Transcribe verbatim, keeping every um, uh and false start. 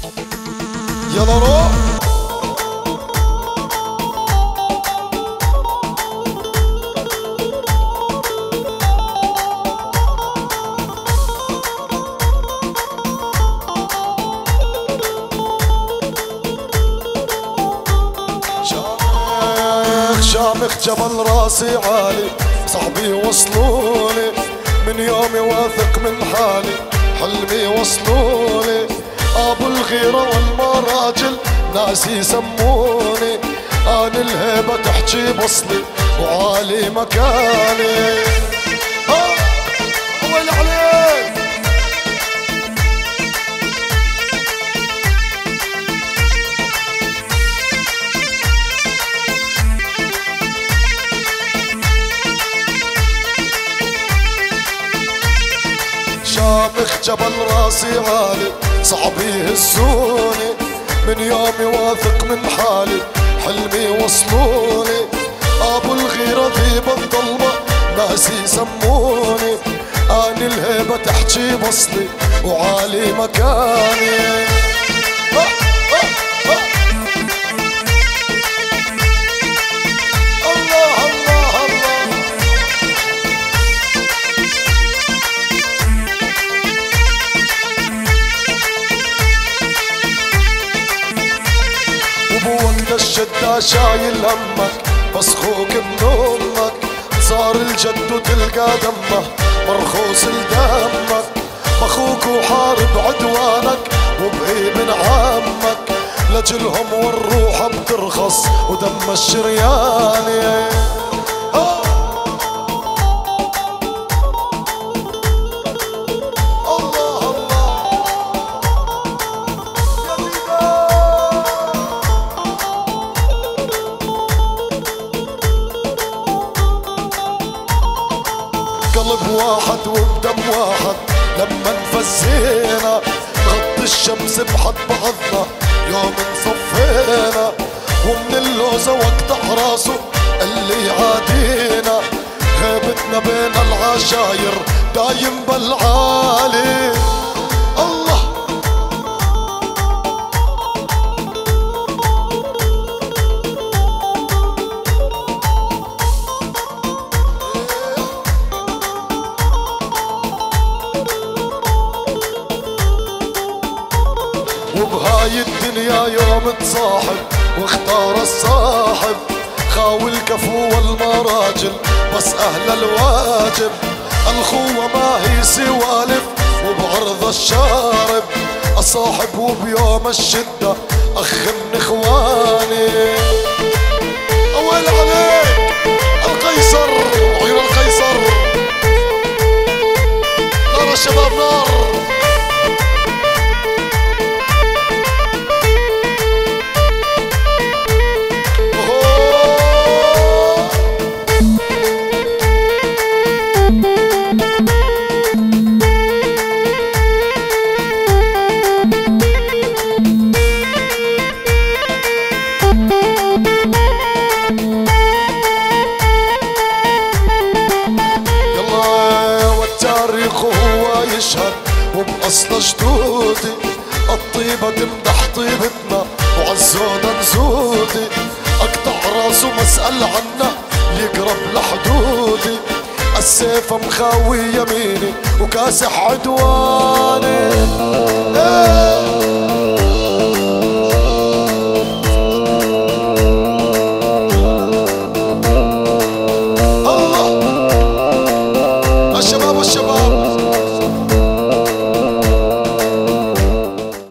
يلا روح. شامخ جبل راسي عالي، صحبي وصلولي من يومي واثق من حالي، حلمي وصلولي ابو الغيرة والمراجل ناس يسموني، انا الهيبة تحكي بصلي وعالي مكاني. ها ويل عليك. شامخ جبل راسي عالي، صعب يهزوني من يومي واثق من حالي، حلمي وصلوني ابو الغيرة ذيب الظلمة ناس يسموني، اني الهيبة تحكي بصلي وعالي مكاني. وبوقت الشدة شايل همك بس خوك من امك، صار الجد وتلقى دمه مرخوص لدمك، مخوك وحارب عدوانك وبقي من عمك، لجلهم والروح بترخص ودم الشرياني. قلب واحد وبدم واحد لما انفزينا، غط الشمس بحد بعضنا يوم انصفينا، ومن اللوزة واقطع راسه اللي يعادينا، هيبتنا بين العشاير دايم بالعالي. الله وبهاي الدنيا يوم تصاحب واختار الصاحب، خاوي الكفو والمراجل بس اهل الواجب، الخوة ما هي سوالف وبعرض الشارب، اصاحب وبيوم الشدة اخ من اخواني. ويل عليك القيصر وعيون القيصر، نار الشباب نار. يشهد وبأصل جدودي، الطيبة تمدح طيبتنا وعالزودة نزودي، اقطع راسه مسأل عنه يقرب لحدودي، السيف مخاوي يميني وكاسح عدواني.